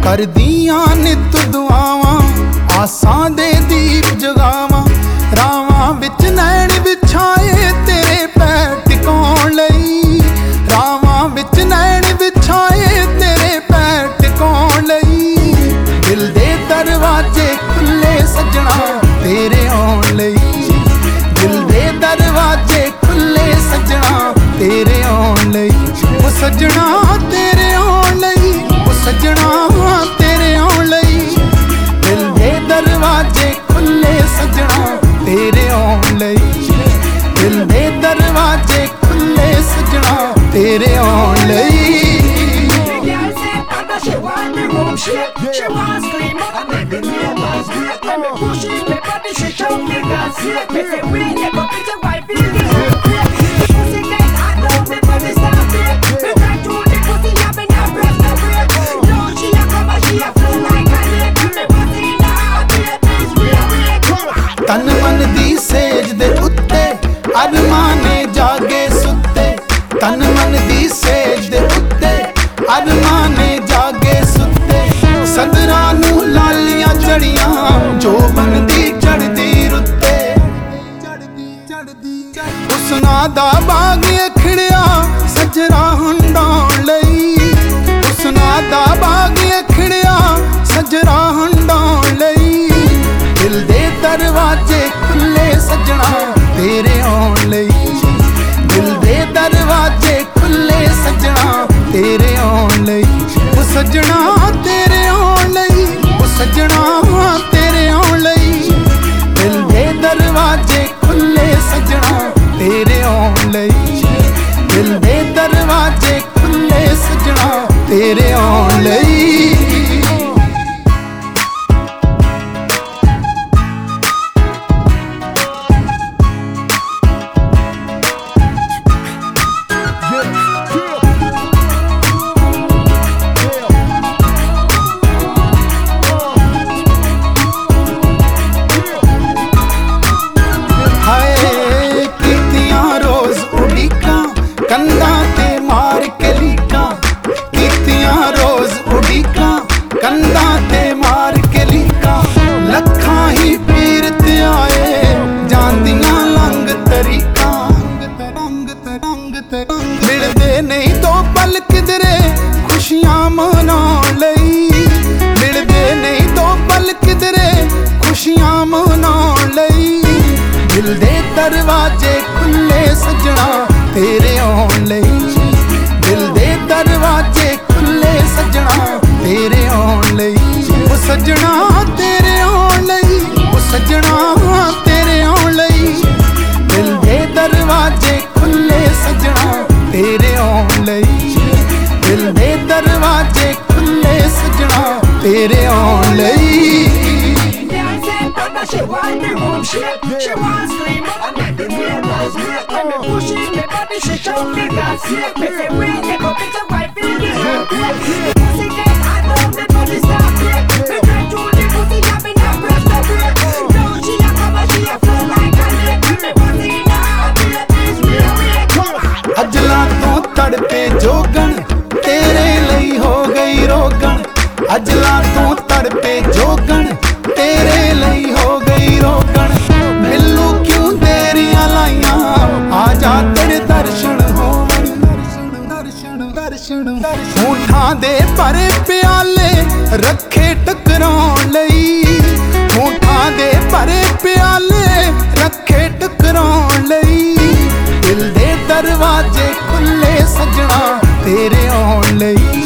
करदियां नित दुआवां आसां दे दीप जगावां रावां विच नैण विछाए तेरे पैर टिकाउण लई रावां विच नैण विछाए तेरे पैर टिकाउण लई दिल दे दरवाजे खुले सजना तेरे आउण लई दिल दे दरवाजे खुले सजना तेरे आउण लई ओ सजना तेरे आउण लई ओ सजना तेरे आउण लई दिल दे दरवाजे खुले सजना तेरे आउण लई दिल दे दरवाजे खुले सजना तेरे आउण लई She want me room shake, she want scream and make the neighbors great. When me push it, me body she shout me God save. Me say we let go pitch a wife in the earthquake. The pussy get hot now, me body start break. Me right through the pussy, yeah me not press no break. Now she a come and she a flow like a lake. Me pussy in the heartbeat, please rearrange. तन मन दी says they उत्ते अरमाने जागे सुत्ते तन मन दी says they उत्ते अरमाने जागे सुत्ते सदरां नूं लालियां चढ़ियां जोबन दी चढ़दी रुत्ते हुस्ना दा बाग खिड़िया सजरा हंडाउण लई हुस्ना दा बाग खिड़िया सजरा हंडाउण लई दिल दे दरवाजे खुले सजना तेरे आउण लई दिल दे दरवाजे खुले सजना तेरे आउण लई ओ सजना तेरे आउण लई ओ सजना तेरे आउण लई दिल दे दरवाजे खुले सजना तेरे आउण लई दिल दे दरवाजे खुले सजना तेरे आउण लई कंधा ते मार के लीका कीतियां रोज उड़ीका कंधा ते मार के लीका लखां ही पीर ते आए जांदियां लंग तरीका मिलदे नहीं दो पल किधरे खुशियां मनाउण लई मिलदे नहीं दो पल किधरे खुशियां मनाउण लई दिल दे दरवाजे खुले सजना तेरे आउण लई दिल दे दरवाजे खुले सजना तेरे आउण लई ओ सजना तेरे आउण लई ओ सजना तेरे आउण लई दिल दे दरवाजे खुले सजना तेरे आउण लई दिल दे दरवाजे खुले सजना तेरे आउण लई She want me room shake, she want scream and make the neighbors great. When me push it, me body she shout me God save. Me say we let go pitch a wife in the earthquake. The pussy get hot now, me body start break. Me right through the pussy, yeah me not press no break. Now she a come and she a flow like a lake. Me pussy in the heartbeat, please rearrange. अजला तो तड़पे जोगन तेरे लई हो गई रोगन अजला तो तड़पे जोगन तेरे लई हो गई रोगन मिलू क्यों देरियां लाइयां आजा तेरे दर्शन होवन ऊठां दे भरे प्याले रखे टकराउण लई ऊठां दे भरे प्याले रखे टकराउण लई दिल दे दरवाजे खुले सजना तेरे आउण लई